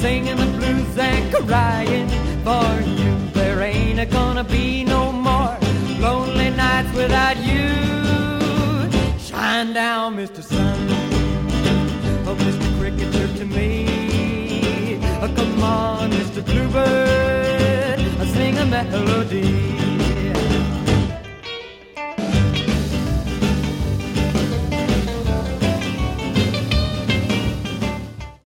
singing the blues and crying for you. There ain't gonna be no more lonely nights without you. Shine down, Mr. Sun, oh, Mr. Cricketer to me. Oh, come on, Mr. Bluebird, sing a melody.